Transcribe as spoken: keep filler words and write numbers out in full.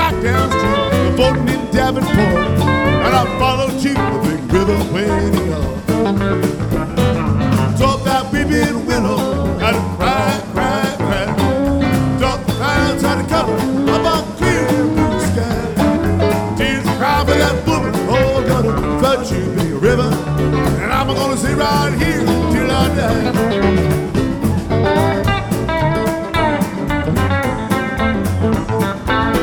back downstream, the boating in Davenport, and I followed you, the big river waiting on. Talk that weeping willow, had to cry, cry, cry. Talk the clouds had to cover up on clear blue sky. Tears cry for that woman, oh, gonna flood you, big river, and I'm gonna stay right here till I die.